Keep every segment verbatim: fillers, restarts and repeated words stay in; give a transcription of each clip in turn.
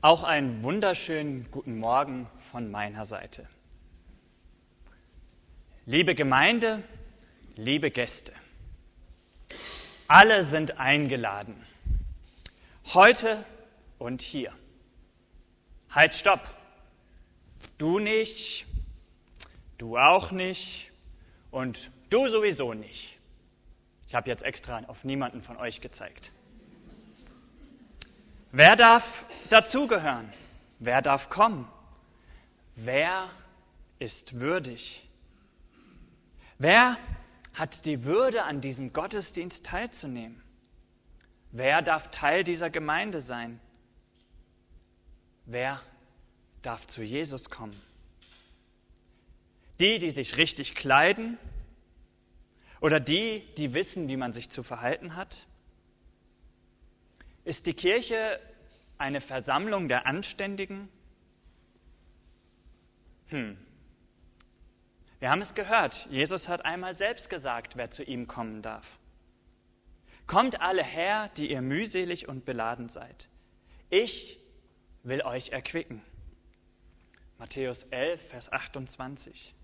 Auch einen wunderschönen guten Morgen von meiner Seite. Liebe Gemeinde, liebe Gäste, alle sind eingeladen, heute und hier. Halt, stopp! Du nicht, du auch nicht und du sowieso nicht. Ich habe jetzt extra auf niemanden von euch gezeigt. Wer darf dazugehören? Wer darf kommen? Wer ist würdig? Wer hat die Würde, an diesem Gottesdienst teilzunehmen? Wer darf Teil dieser Gemeinde sein? Wer darf zu Jesus kommen? Die, die sich richtig kleiden? Oder die, die wissen, wie man sich zu verhalten hat? Ist die Kirche eine Versammlung der Anständigen? Hm. Wir haben es gehört, Jesus hat einmal selbst gesagt, wer zu ihm kommen darf. Kommt alle her, die ihr mühselig und beladen seid. Ich will euch erquicken. Matthäus elf, Vers achtundzwanzig.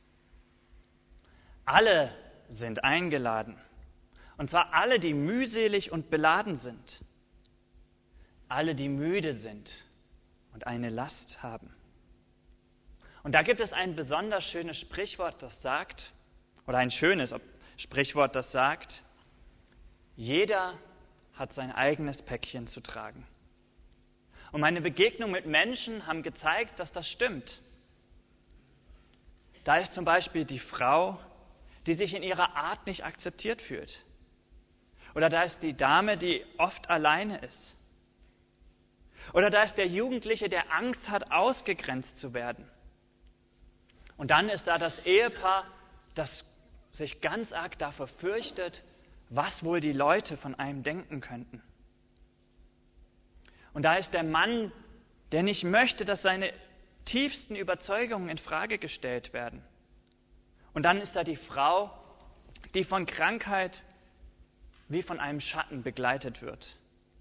Alle sind eingeladen, und zwar alle, die mühselig und beladen sind. Alle, die müde sind und eine Last haben. Und da gibt es ein besonders schönes Sprichwort, das sagt, oder ein schönes Sprichwort, das sagt, jeder hat sein eigenes Päckchen zu tragen. Und meine Begegnungen mit Menschen haben gezeigt, dass das stimmt. Da ist zum Beispiel die Frau, die sich in ihrer Art nicht akzeptiert fühlt. Oder da ist die Dame, die oft alleine ist. Oder da ist der Jugendliche, der Angst hat, ausgegrenzt zu werden. Und dann ist da das Ehepaar, das sich ganz arg davor fürchtet, was wohl die Leute von einem denken könnten. Und da ist der Mann, der nicht möchte, dass seine tiefsten Überzeugungen in Frage gestellt werden. Und dann ist da die Frau, die von Krankheit wie von einem Schatten begleitet wird.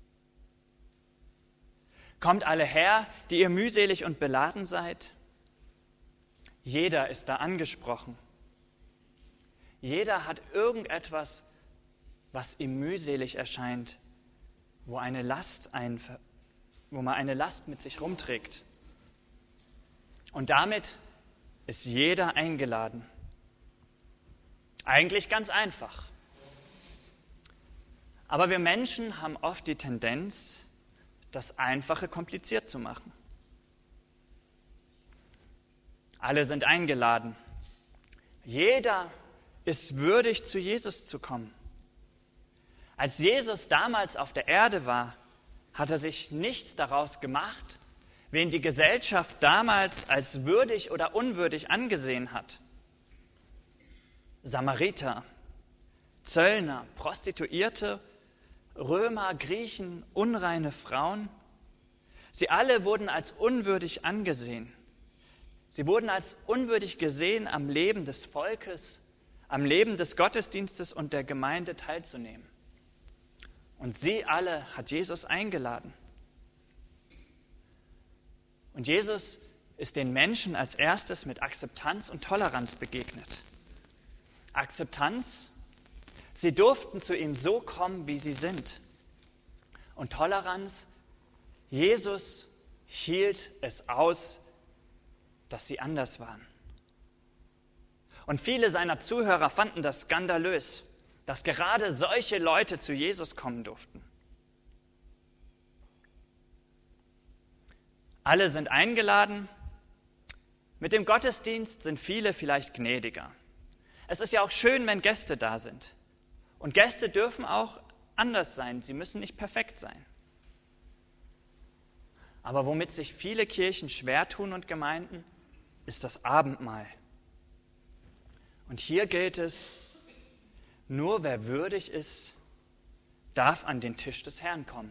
Kommt alle her, die ihr mühselig und beladen seid. Jeder ist da angesprochen. Jeder hat irgendetwas, was ihm mühselig erscheint, wo eine Last ein, wo man eine Last mit sich rumträgt. Und damit ist jeder eingeladen. Eigentlich ganz einfach. Aber wir Menschen haben oft die Tendenz, das Einfache kompliziert zu machen. Alle sind eingeladen. Jeder ist würdig, zu Jesus zu kommen. Als Jesus damals auf der Erde war, hat er sich nichts daraus gemacht, wen die Gesellschaft damals als würdig oder unwürdig angesehen hat. Samariter, Zöllner, Prostituierte, Römer, Griechen, unreine Frauen, sie alle wurden als unwürdig angesehen. Sie wurden als unwürdig gesehen, am Leben des Volkes, am Leben des Gottesdienstes und der Gemeinde teilzunehmen. Und sie alle hat Jesus eingeladen. Und Jesus ist den Menschen als erstes mit Akzeptanz und Toleranz begegnet. Akzeptanz, sie durften zu ihm so kommen, wie sie sind. Und Toleranz, Jesus hielt es aus, dass sie anders waren. Und viele seiner Zuhörer fanden das skandalös, dass gerade solche Leute zu Jesus kommen durften. Alle sind eingeladen. Mit dem Gottesdienst sind viele vielleicht gnädiger. Es ist ja auch schön, wenn Gäste da sind. Und Gäste dürfen auch anders sein, sie müssen nicht perfekt sein. Aber womit sich viele Kirchen schwer tun und Gemeinden, ist das Abendmahl. Und hier gilt es, nur wer würdig ist, darf an den Tisch des Herrn kommen.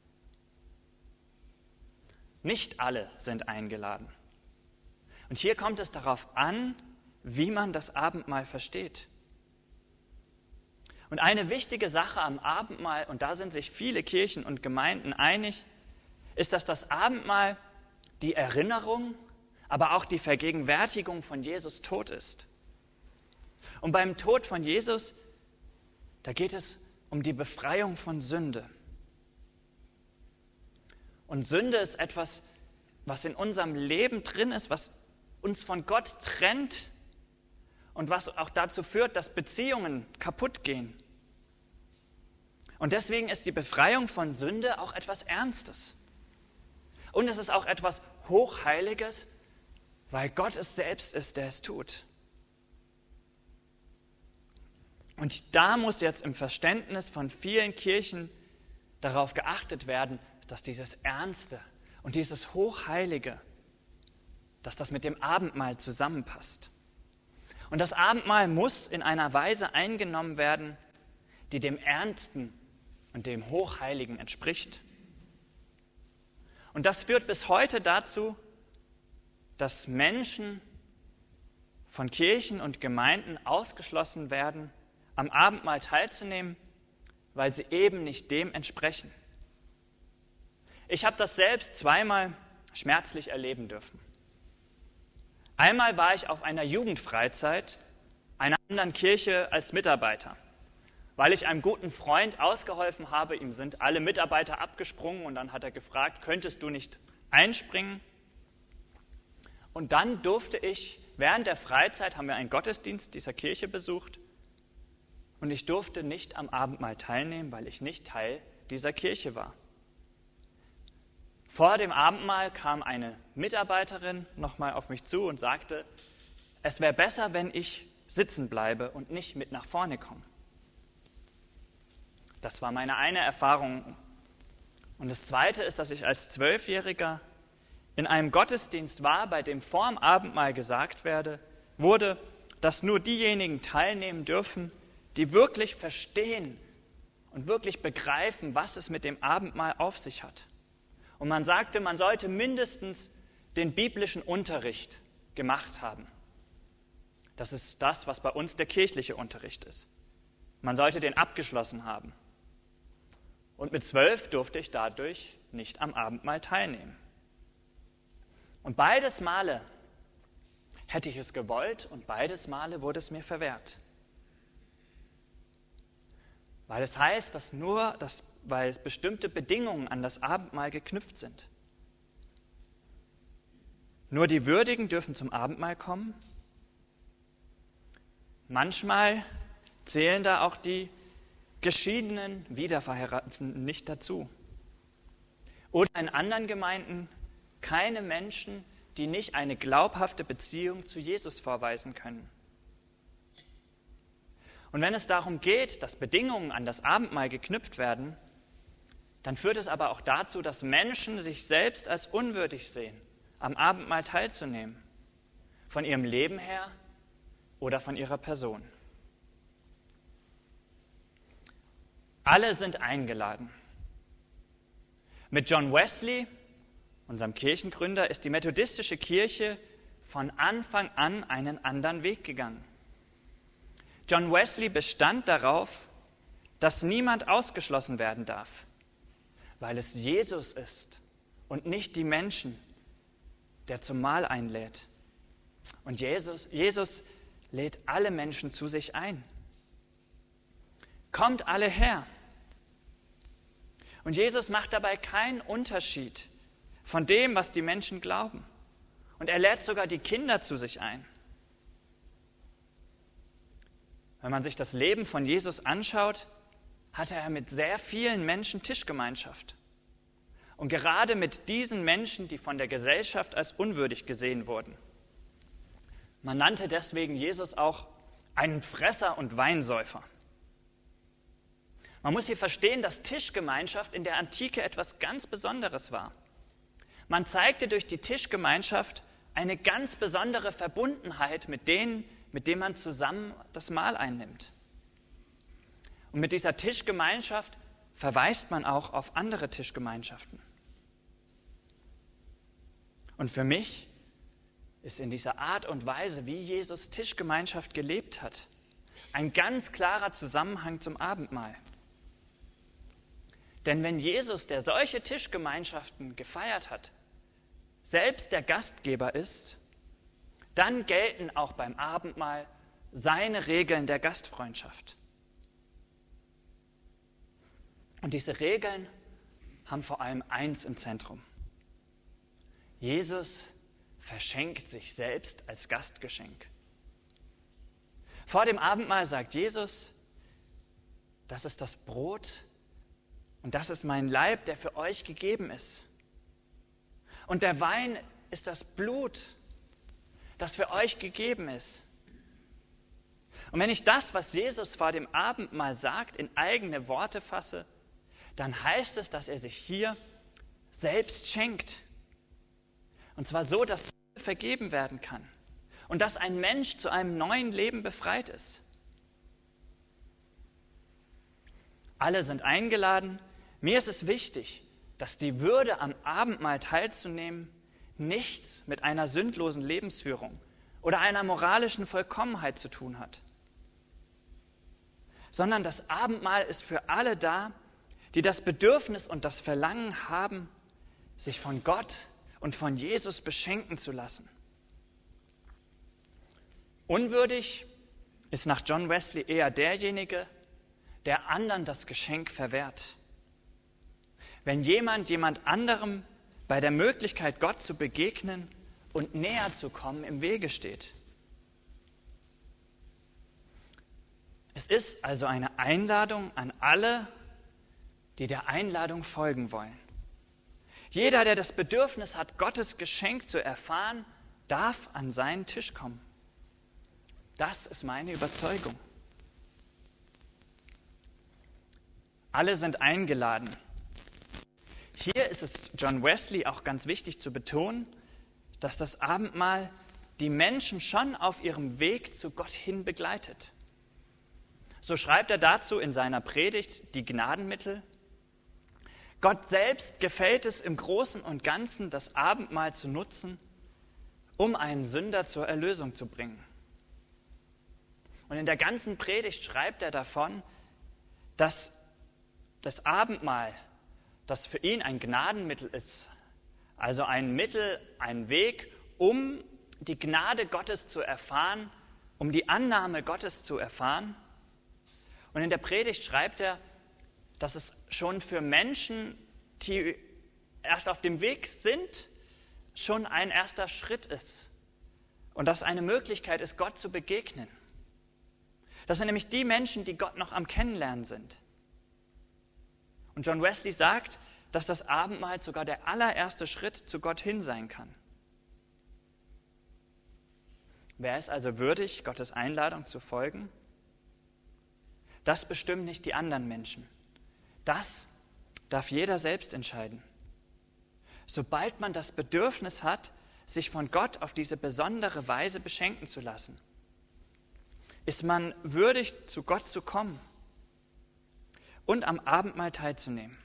Nicht alle sind eingeladen. Und hier kommt es darauf an, wie man das Abendmahl versteht. Und eine wichtige Sache am Abendmahl, und da sind sich viele Kirchen und Gemeinden einig, ist, dass das Abendmahl die Erinnerung, aber auch die Vergegenwärtigung von Jesus Tod ist. Und beim Tod von Jesus, da geht es um die Befreiung von Sünde. Und Sünde ist etwas, was in unserem Leben drin ist, was uns von Gott trennt und was auch dazu führt, dass Beziehungen kaputt gehen. Und deswegen ist die Befreiung von Sünde auch etwas Ernstes. Und es ist auch etwas Hochheiliges, weil Gott es selbst ist, der es tut. Und da muss jetzt im Verständnis von vielen Kirchen darauf geachtet werden, dass dieses Ernste und dieses Hochheilige, dass das mit dem Abendmahl zusammenpasst. Und das Abendmahl muss in einer Weise eingenommen werden, die dem Ernsten und dem Hochheiligen entspricht. Und das führt bis heute dazu, dass Menschen von Kirchen und Gemeinden ausgeschlossen werden, am Abendmahl teilzunehmen, weil sie eben nicht dem entsprechen. Ich habe das selbst zweimal schmerzlich erleben dürfen. Einmal war ich auf einer Jugendfreizeit einer anderen Kirche als Mitarbeiter, weil ich einem guten Freund ausgeholfen habe. Ihm sind alle Mitarbeiter abgesprungen und dann hat er gefragt, könntest du nicht einspringen? Und dann durfte ich, während der Freizeit haben wir einen Gottesdienst dieser Kirche besucht und ich durfte nicht am Abendmahl teilnehmen, weil ich nicht Teil dieser Kirche war. Vor dem Abendmahl kam eine Mitarbeiterin nochmal auf mich zu und sagte, es wäre besser, wenn ich sitzen bleibe und nicht mit nach vorne komme. Das war meine eine Erfahrung. Und das Zweite ist, dass ich als Zwölfjähriger in einem Gottesdienst war, bei dem vor dem Abendmahl gesagt werde, wurde, dass nur diejenigen teilnehmen dürfen, die wirklich verstehen und wirklich begreifen, was es mit dem Abendmahl auf sich hat. Und man sagte, man sollte mindestens den biblischen Unterricht gemacht haben. Das ist das, was bei uns der kirchliche Unterricht ist. Man sollte den abgeschlossen haben. Und mit zwölf durfte ich dadurch nicht am Abendmahl teilnehmen. Und beides Male hätte ich es gewollt und beides Male wurde es mir verwehrt. Weil es heißt, dass nur, dass, weil es bestimmte Bedingungen an das Abendmahl geknüpft sind. Nur die Würdigen dürfen zum Abendmahl kommen. Manchmal zählen da auch die geschiedenen, Wiederverheirateten nicht dazu. Oder in anderen Gemeinden keine Menschen, die nicht eine glaubhafte Beziehung zu Jesus vorweisen können. Und wenn es darum geht, dass Bedingungen an das Abendmahl geknüpft werden, dann führt es aber auch dazu, dass Menschen sich selbst als unwürdig sehen, am Abendmahl teilzunehmen, von ihrem Leben her oder von ihrer Person. Alle sind eingeladen. Mit John Wesley, unserem Kirchengründer, ist die methodistische Kirche von Anfang an einen anderen Weg gegangen. John Wesley bestand darauf, dass niemand ausgeschlossen werden darf, weil es Jesus ist und nicht die Menschen, der zum Mahl einlädt. Und Jesus, Jesus lädt alle Menschen zu sich ein. Kommt alle her. Und Jesus macht dabei keinen Unterschied von dem, was die Menschen glauben. Und er lädt sogar die Kinder zu sich ein. Wenn man sich das Leben von Jesus anschaut, hatte er mit sehr vielen Menschen Tischgemeinschaft. Und gerade mit diesen Menschen, die von der Gesellschaft als unwürdig gesehen wurden. Man nannte deswegen Jesus auch einen Fresser und Weinsäufer. Man muss hier verstehen, dass Tischgemeinschaft in der Antike etwas ganz Besonderes war. Man zeigte durch die Tischgemeinschaft eine ganz besondere Verbundenheit mit denen, mit denen man zusammen das Mahl einnimmt. Und mit dieser Tischgemeinschaft verweist man auch auf andere Tischgemeinschaften. Und für mich ist in dieser Art und Weise, wie Jesus Tischgemeinschaft gelebt hat, ein ganz klarer Zusammenhang zum Abendmahl. Denn wenn Jesus, der solche Tischgemeinschaften gefeiert hat, selbst der Gastgeber ist, dann gelten auch beim Abendmahl seine Regeln der Gastfreundschaft. Und diese Regeln haben vor allem eins im Zentrum. Jesus verschenkt sich selbst als Gastgeschenk. Vor dem Abendmahl sagt Jesus, das ist das Brot und das ist mein Leib, der für euch gegeben ist. Und der Wein ist das Blut, das für euch gegeben ist. Und wenn ich das, was Jesus vor dem Abendmahl sagt, in eigene Worte fasse, dann heißt es, dass er sich hier selbst schenkt. Und zwar so, dass vergeben werden kann und dass ein Mensch zu einem neuen Leben befreit ist. Alle sind eingeladen. Mir ist es wichtig, dass die Würde, am Abendmahl teilzunehmen, nichts mit einer sündlosen Lebensführung oder einer moralischen Vollkommenheit zu tun hat, sondern das Abendmahl ist für alle da, die das Bedürfnis und das Verlangen haben, sich von Gott und von Jesus beschenken zu lassen. Unwürdig ist nach John Wesley eher derjenige, der anderen das Geschenk verwehrt. Wenn jemand jemand anderem bei der Möglichkeit, Gott zu begegnen und näher zu kommen, im Wege steht. Es ist also eine Einladung an alle, die der Einladung folgen wollen. Jeder, der das Bedürfnis hat, Gottes Geschenk zu erfahren, darf an seinen Tisch kommen. Das ist meine Überzeugung. Alle sind eingeladen. Hier ist es John Wesley auch ganz wichtig zu betonen, dass das Abendmahl die Menschen schon auf ihrem Weg zu Gott hin begleitet. So schreibt er dazu in seiner Predigt Die Gnadenmittel: Gott selbst gefällt es im Großen und Ganzen, das Abendmahl zu nutzen, um einen Sünder zur Erlösung zu bringen. Und in der ganzen Predigt schreibt er davon, dass das Abendmahl, das für ihn ein Gnadenmittel ist, also ein Mittel, ein Weg, um die Gnade Gottes zu erfahren, um die Annahme Gottes zu erfahren. Und in der Predigt schreibt er, dass es schon für Menschen, die erst auf dem Weg sind, schon ein erster Schritt ist. Und dass eine Möglichkeit ist, Gott zu begegnen. Das sind nämlich die Menschen, die Gott noch am Kennenlernen sind. Und John Wesley sagt, dass das Abendmahl sogar der allererste Schritt zu Gott hin sein kann. Wer ist also würdig, Gottes Einladung zu folgen? Das bestimmen nicht die anderen Menschen. Das darf jeder selbst entscheiden. Sobald man das Bedürfnis hat, sich von Gott auf diese besondere Weise beschenken zu lassen, ist man würdig, zu Gott zu kommen und am Abendmahl teilzunehmen.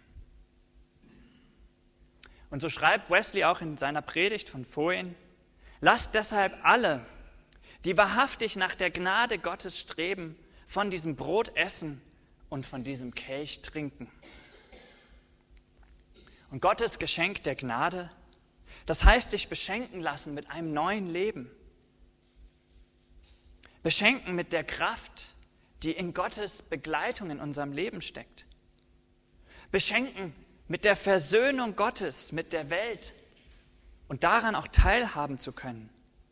Und so schreibt Wesley auch in seiner Predigt von vorhin: Lasst deshalb alle, die wahrhaftig nach der Gnade Gottes streben, von diesem Brot essen und von diesem Kelch trinken. Und Gottes Geschenk der Gnade, das heißt, sich beschenken lassen mit einem neuen Leben. Beschenken mit der Kraft, die in Gottes Begleitung in unserem Leben steckt. Beschenken mit der Versöhnung Gottes mit der Welt und daran auch teilhaben zu können.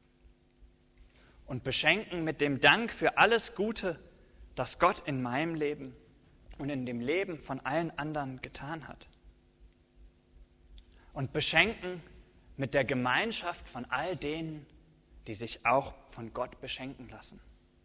Und beschenken mit dem Dank für alles Gute, das Gott in meinem Leben und in dem Leben von allen anderen getan hat. Und beschenken mit der Gemeinschaft von all denen, die sich auch von Gott beschenken lassen.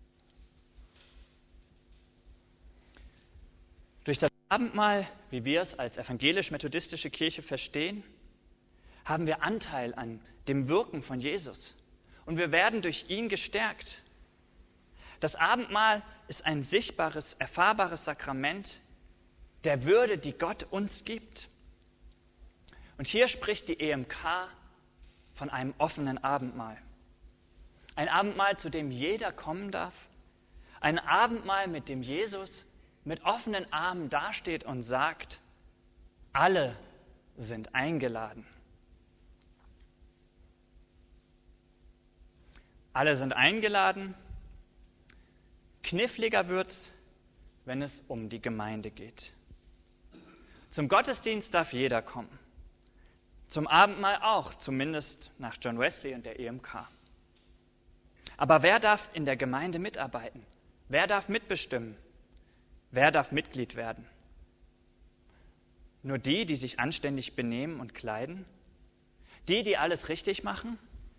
Durch das Abendmahl, wie wir es als evangelisch-methodistische Kirche verstehen, haben wir Anteil an dem Wirken von Jesus und wir werden durch ihn gestärkt. Das Abendmahl ist ein sichtbares, erfahrbares Sakrament der Würde, die Gott uns gibt. Und hier spricht die E M K von einem offenen Abendmahl. Ein Abendmahl, zu dem jeder kommen darf. Ein Abendmahl, mit dem Jesus mit offenen Armen dasteht und sagt: Alle sind eingeladen. Alle sind eingeladen. Kniffliger wird's, wenn es um die Gemeinde geht. Zum Gottesdienst darf jeder kommen. Zum Abendmahl auch, zumindest nach John Wesley und der E M K. Aber wer darf in der Gemeinde mitarbeiten? Wer darf mitbestimmen? Wer darf Mitglied werden? Nur die, die sich anständig benehmen und kleiden? Die, die alles richtig machen?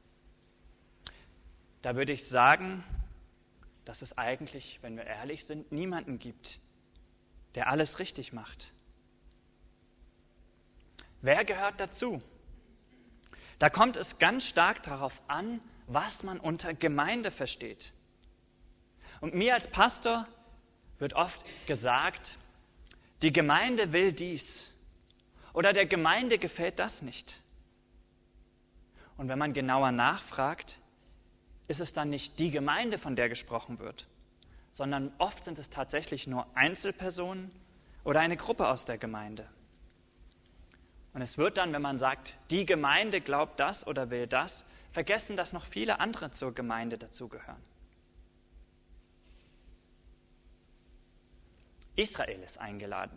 Da würde ich sagen, dass es eigentlich, wenn wir ehrlich sind, niemanden gibt, der alles richtig macht. Wer gehört dazu? Da kommt es ganz stark darauf an, was man unter Gemeinde versteht. Und mir als Pastor wird oft gesagt, die Gemeinde will dies oder der Gemeinde gefällt das nicht. Und wenn man genauer nachfragt, ist es dann nicht die Gemeinde, von der gesprochen wird, sondern oft sind es tatsächlich nur Einzelpersonen oder eine Gruppe aus der Gemeinde. Und es wird dann, wenn man sagt, die Gemeinde glaubt das oder will das, vergessen, dass noch viele andere zur Gemeinde dazugehören. Israel ist eingeladen.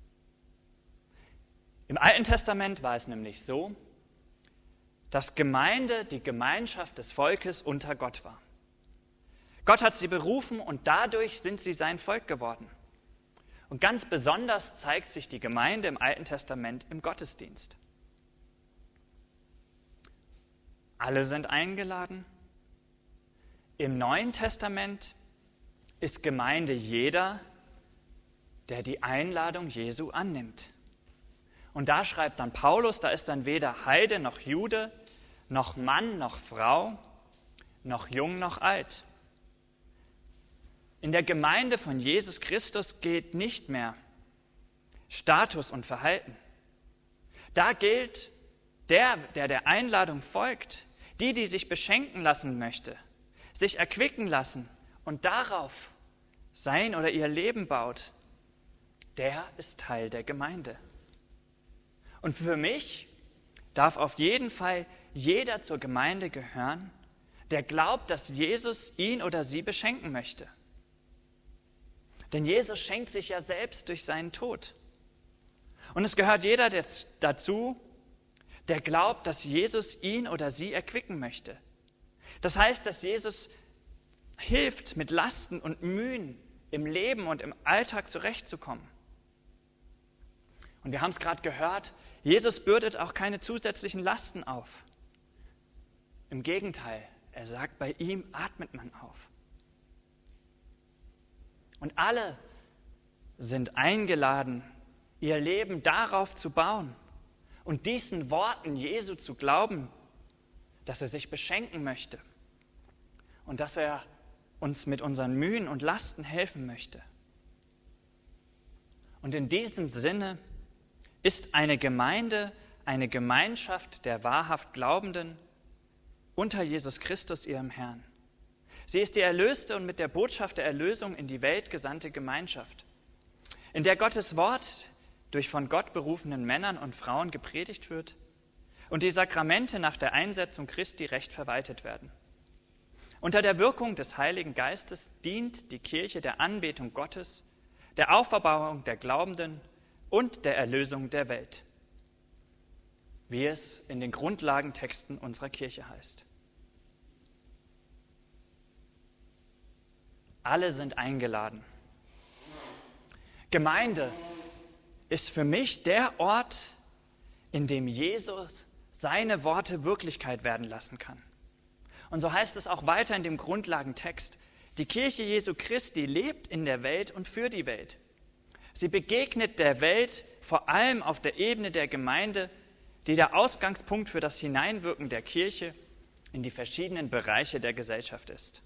Im Alten Testament war es nämlich so, dass Gemeinde die Gemeinschaft des Volkes unter Gott war. Gott hat sie berufen und dadurch sind sie sein Volk geworden. Und ganz besonders zeigt sich die Gemeinde im Alten Testament im Gottesdienst. Alle sind eingeladen. Im Neuen Testament ist Gemeinde jeder, der die Einladung Jesu annimmt. Und da schreibt dann Paulus, da ist dann weder Heide noch Jude, noch Mann noch Frau, noch jung noch alt. In der Gemeinde von Jesus Christus gilt nicht mehr Status und Verhalten. Da gilt der, der der Einladung folgt, die, die sich beschenken lassen möchte, sich erquicken lassen und darauf sein oder ihr Leben baut, der ist Teil der Gemeinde. Und für mich darf auf jeden Fall jeder zur Gemeinde gehören, der glaubt, dass Jesus ihn oder sie beschenken möchte. Denn Jesus schenkt sich ja selbst durch seinen Tod. Und es gehört jeder dazu, der glaubt, dass Jesus ihn oder sie erquicken möchte. Das heißt, dass Jesus hilft, mit Lasten und Mühen im Leben und im Alltag zurechtzukommen. Und wir haben es gerade gehört, Jesus bürdet auch keine zusätzlichen Lasten auf. Im Gegenteil, er sagt, bei ihm atmet man auf. Und alle sind eingeladen, ihr Leben darauf zu bauen und diesen Worten Jesu zu glauben, dass er sich beschenken möchte und dass er uns mit unseren Mühen und Lasten helfen möchte. Und in diesem Sinne ist eine Gemeinde eine Gemeinschaft der wahrhaft Glaubenden unter Jesus Christus, ihrem Herrn. Sie ist die erlöste und mit der Botschaft der Erlösung in die Welt gesandte Gemeinschaft, in der Gottes Wort durch von Gott berufenen Männern und Frauen gepredigt wird und die Sakramente nach der Einsetzung Christi recht verwaltet werden. Unter der Wirkung des Heiligen Geistes dient die Kirche der Anbetung Gottes, der Auferbauung der Glaubenden und der Erlösung der Welt, wie es in den Grundlagentexten unserer Kirche heißt. Alle sind eingeladen. Gemeinde ist für mich der Ort, in dem Jesus seine Worte Wirklichkeit werden lassen kann. Und so heißt es auch weiter in dem Grundlagentext: Die Kirche Jesu Christi lebt in der Welt und für die Welt. Sie begegnet der Welt vor allem auf der Ebene der Gemeinde, die der Ausgangspunkt für das Hineinwirken der Kirche in die verschiedenen Bereiche der Gesellschaft ist.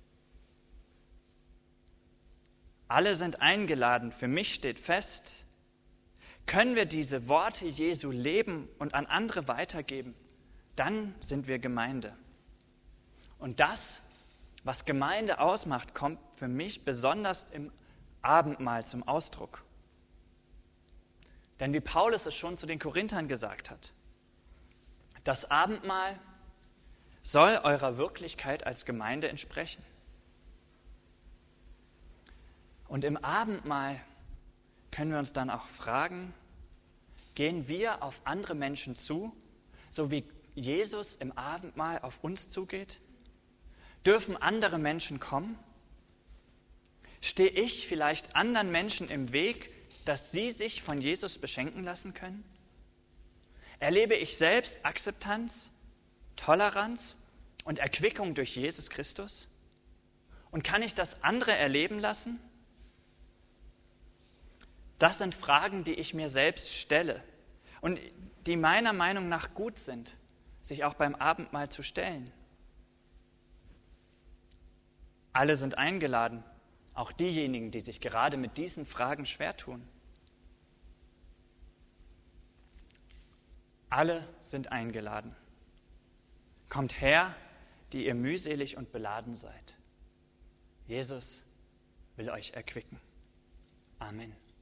Alle sind eingeladen. Für mich steht fest, können wir diese Worte Jesu leben und an andere weitergeben, dann sind wir Gemeinde. Und das, was Gemeinde ausmacht, kommt für mich besonders im Abendmahl zum Ausdruck. Denn wie Paulus es schon zu den Korinthern gesagt hat, das Abendmahl soll eurer Wirklichkeit als Gemeinde entsprechen. Und im Abendmahl können wir uns dann auch fragen, gehen wir auf andere Menschen zu, so wie Jesus im Abendmahl auf uns zugeht? Dürfen andere Menschen kommen? Stehe ich vielleicht anderen Menschen im Weg, dass sie sich von Jesus beschenken lassen können? Erlebe ich selbst Akzeptanz, Toleranz und Erquickung durch Jesus Christus? Und kann ich das andere erleben lassen? Das sind Fragen, die ich mir selbst stelle und die meiner Meinung nach gut sind, sich auch beim Abendmahl zu stellen. Alle sind eingeladen, auch diejenigen, die sich gerade mit diesen Fragen schwer tun. Alle sind eingeladen. Kommt her, die ihr mühselig und beladen seid. Jesus will euch erquicken. Amen.